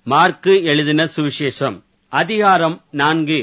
Mark எழுதின சுவிசேஷம் அதிகாரம் 4.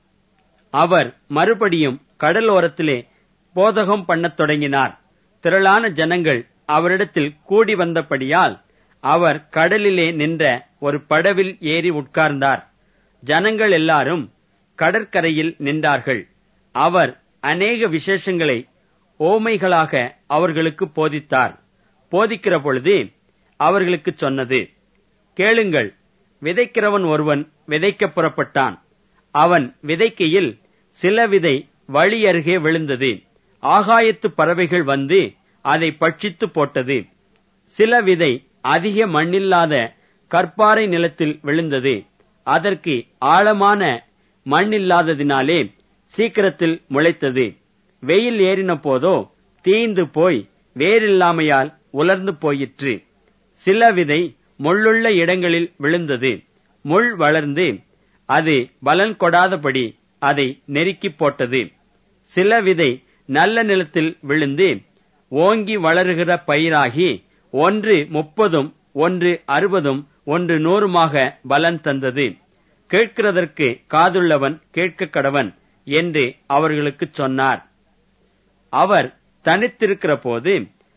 அவர் மறுபடியும் கடலோரத்திலே போதகம் பண்ணத் தொடங்கினார். திரளான ஜனங்கள் அவரிடத்தில் கூடி வந்தபடியால் அவர் கடலிலே நின்ற ஒரு படவில் ஏறி உட்கார்ந்தார். ஜனங்கள் எல்லாரும் கடற்கரையில் நின்றார்கள். அவர் அநேக விசேஷங்களை ஓமைகளாக அவர்களுக்கு போதித்தார். போதிக்கிற பொழுது அவர்களுக்கு சொன்னது, கேளுங்கள். விதைக்கிறவன் ஒருவன் விதைக்க புறப்பட்டான். அவன் விதைக்கையில் சில விதை வழி அருகே விழுந்தது. ஆகாயத்து பறவைகள் வந்து அதை பட்சித்து போட்டது. சில விதை அதிக மண்ணில்லாத கற்பாறை நிலத்தில் விழுந்தது. அதற்கு ஆழமான மண்ணில்லாததினாலே சீக்கிரத்தில் முளைத்தது. வெயில் ஏறின போதோ தீய்ந்து போய் வேரில்லாமையால் உலர்ந்து போயிற்று. சில விதை முள்ளுள்ள இடங்களில் விழுந்தது. முள் வளர்ந்து அது பலன் கொடாதபடி அதை நெருக்கி போட்டது. சில விதை நல்ல நிலத்தில் விழுந்து ஓங்கி வளருகிற பயிராகி 1 30, 1 60, 1 100 பலன் தந்தது. கேட்கிறதற்கு காதுள்ளவன் கேட்க கடவன் என்று அவர்களுக்கு சொன்னார். அவர் தனித்திருக்கிற போது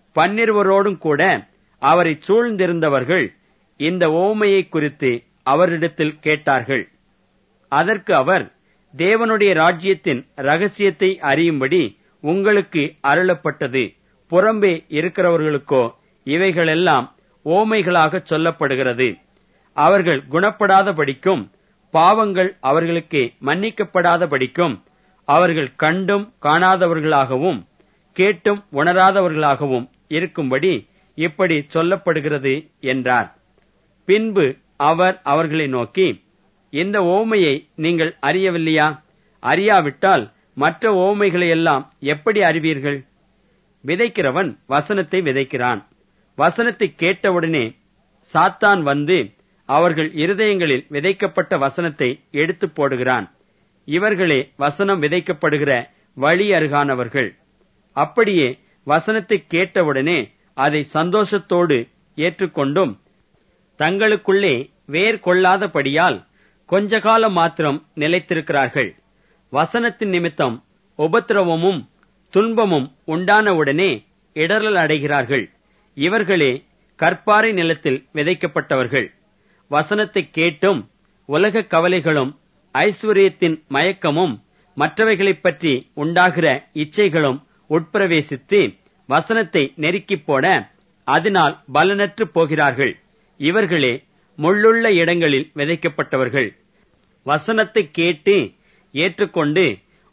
12 கூட அவரை சூழ்ந்திருந்தவர்கள் இந்த ஓமையை குறித்து அவரிடத்தில் கேட்டார்கள். அதற்கு அவர், தேவனுடைய ராஜ்யத்தின் ரகசியத்தை அறியும்படி உங்களுக்கு அருளப்பட்டது. புறம்பே இருக்கிறவர்களுக்கோ இவைகளெல்லாம் ஓமைகளாக சொல்லப்படுகிறது. அவர்கள் குணப்படாதபடிக்கும் பாவங்கள் அவர்களுக்கு மன்னிக்கப்படாதபடிக்கும் அவர்கள் கண்டும் காணாதவர்களாகவும் கேட்டும் உணராதவர்களாகவும் இருக்கும்படி இப்படி சொல்லப்படுகிறது என்றார். பின்பு அவர் அவர்களை நோக்கி, இந்த ஓமையை நீங்கள் அறியவில்லையா? அறியாவிட்டால் மற்ற ஓமைகளையெல்லாம் எப்படி அறிவீர்கள்? விதைக்கிறவன் வசனத்தை விதைக்கிறான். வசனத்தை கேட்டவுடனே சாத்தான் வந்து அவர்கள் இருதயங்களில் விதைக்கப்பட்ட வசனத்தை எடுத்து போடுகிறான். இவர்களே வசனம் விதைக்கப்படுகிற வழி அருகானவர்கள். அப்படியே வசனத்தை கேட்டவுடனே அதை சந்தோஷத்தோடு ஏற்றுக்கொண்டும் தங்களுக்குள்ளே வேர் கொள்ளாதபடியால் கொஞ்ச காலம் மாத்திரம் நிலைத்திருக்கிறார்கள். வசனத்தின் நிமித்தம் உபத்திரவமும் துன்பமும் உண்டானவுடனே இடறல் அடைகிறார்கள். இவர்களே கற்பாறை நிலத்தில் விதைக்கப்பட்டவர்கள். வசனத்தை கேட்டும் உலக கவலைகளும் ஐஸ்வர்யத்தின் மயக்கமும் மற்றவைகளைப் பற்றி உண்டாகிற இச்சைகளும் உட்பிரவேசித்து வசனத்தை நெருக்கிப் போட அதனால் பலனற்று போகிறார்கள். இவர்களே முள்ளுள்ள இடங்களில் விதைக்கப்பட்டவர்கள். வசனத்தை கேட்டு ஏற்றுக்கொண்டு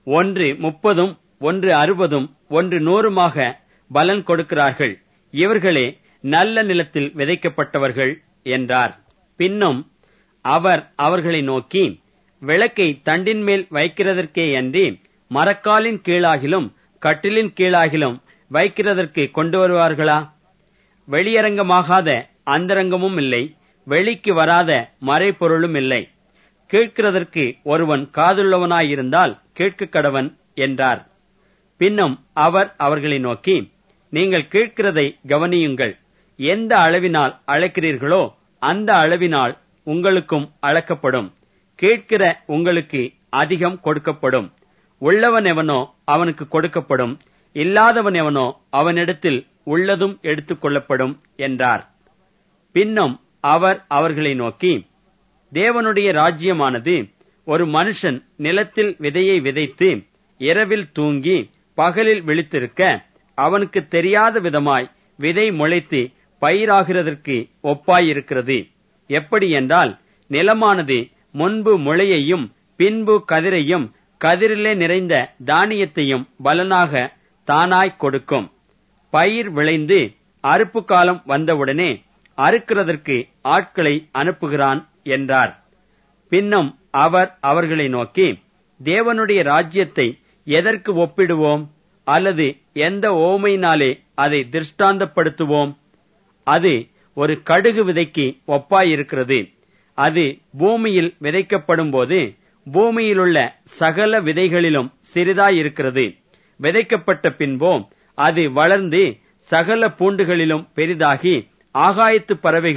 1 30, 1 60, 1 100 பலன் கொடுக்கிறார்கள். இவர்களே நல்ல நிலத்தில் விதைக்கப்பட்டவர்கள் என்றார். பின்னும் அவர் அவர்களை நோக்கி, விளக்கை தண்டின் மேல் வைக்கிறதற்கே அன்றி மரக்காலின் கீழாகிலும் கட்டிலின் கீழாகிலும் வைக்கிறதற்கு கொண்டு வருவார்களா? வெளியரங்கமாகாத அந்தரங்கமும் இல்லை, வெளிக்கு வராத மறைபொருளும் இல்லை. கேட்கிறதற்கு ஒருவன் காதுள்ளவனாயிருந்தால் கேட்க கடவன் என்றார். பின்னும் அவர் அவர்களை நோக்கி, நீங்கள் கேட்கிறதை கவனியுங்கள். எந்த அளவினால் அளக்கிறீர்களோ அந்த அளவினால் உங்களுக்கும் அளக்கப்படும். கேட்கிற உங்களுக்கு அதிகம் கொடுக்கப்படும். உள்ளவன் எவனோ அவனுக்கு கொடுக்கப்படும், இல்லாதவன் எவனோ அவனிடத்தில் உள்ளதும் எடுத்துக் கொள்ளப்படும் என்றார். பின்னும் அவர் அவர்களை நோக்கி, தேவனுடைய ராஜ்யமானது ஒரு மனுஷன் நிலத்தில் விதையை விதைத்து இரவில் தூங்கி பகலில் விழித்திருக்க அவனுக்கு தெரியாத விதமாய் விதை முளைத்து பயிராகிறதற்கு ஒப்பாயிருக்கிறது. எப்படி என்றால், நிலமானது முன்பு முளையையும் பின்பு கதிரையும் கதிரிலே நிறைந்த தானியத்தையும் பலனாக தானாய் கொடுக்கும். பயிர் விளைந்து அறுப்பு காலம் வந்தவுடனே அறுக்கிறதற்கு ஆட்களை அனுப்புகிறான் என்றார். பின்னும் அவர் அவர்களை நோக்கி, தேவனுடைய ராஜ்யத்தை எதற்கு ஒப்பிடுவோம்? அல்லது எந்த ஓமையினாலே அதை திருஷ்டாந்தப்படுத்துவோம்? அது ஒரு கடுகு விதைக்கு ஒப்பாயிருக்கிறது. அது பூமியில் விதைக்கப்படும் போது பூமியிலுள்ள சகல விதைகளிலும் சிறிதாயிருக்கிறது. விதைக்கப்பட்ட பின்போ அது வளர்ந்து சகல பூண்டுகளிலும் பெரிதாகி ஆகாயத்து பறவைகள்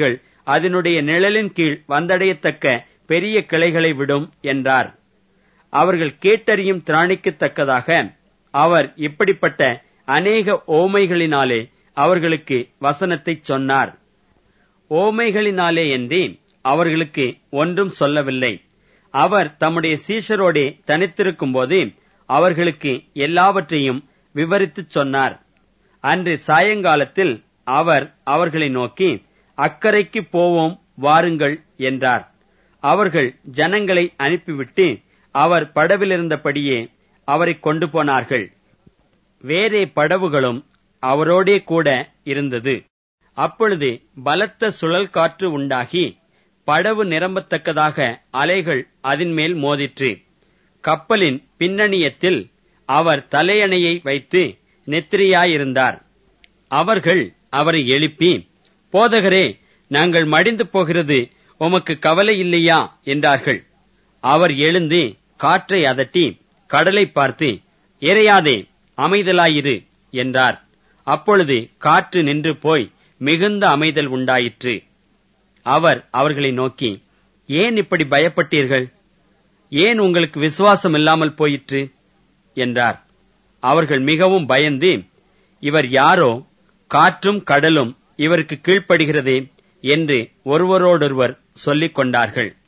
அதனுடைய நிழலின் கீழ் வந்தடையத்தக்க பெரிய கிளைகளை விடும் என்றார். அவர்கள் கேட்டறியும் திராணிக்குத்தக்கதாக அவர் இப்படிப்பட்ட அநேக ஓமைகளினாலே அவர்களுக்கு வசனத்தைச் சொன்னார். ஓமைகளினாலே என்று அவர்களுக்கு ஒன்றும் சொல்லவில்லை. அவர் தம்முடைய சீஷரோடே தனித்திருக்கும்போது அவர்களுக்கு எல்லாவற்றையும் விவரித்துச் சொன்னார். அன்று சாயங்காலத்தில் அவர் அவர்களை நோக்கி, அக்கரைக்கு போவோம் வாருங்கள் என்றார். அவர்கள் ஜனங்களை அனுப்பிவிட்டு அவர் படவிலிருந்தபடியே அவரை கொண்டு போனார்கள். வேறே படவுகளும் அவரோடே கூட இருந்தது. அப்பொழுது பலத்த சுழல் காற்று உண்டாகி படவு நிரம்பத்தக்கதாக அலைகள் அதின்மேல் மோதிற்று. கப்பலின் பின்னணியத்தில் அவர் தலையணையை வைத்து நித்திரையாயிருந்தார். அவர்கள் அவரை எழுப்பி, போதகரே, நாங்கள் மடிந்து போகிறது உமக்கு கவலை இல்லையா என்றார்கள். அவர் எழுந்து காற்றை அதட்டி கடலை பார்த்து, இறையாதே, அமைதலாயிரு என்றார். அப்பொழுது காற்று நின்று போய் மிகுந்த அமைதல் உண்டாயிற்று. அவர் அவர்களை நோக்கி, ஏன் இப்படி பயப்பட்டீர்கள்? ஏன் உங்களுக்கு விசுவாசம் இல்லாமல் போயிற்று என்றார். அவர்கள் மிகவும் பயந்து, இவர் யாரோ, காற்றும் கடலும் இவருக்கு கீழ்ப்படுகிறதே என்று ஒருவரோடொருவர் சொல்லிக் கொண்டார்கள்.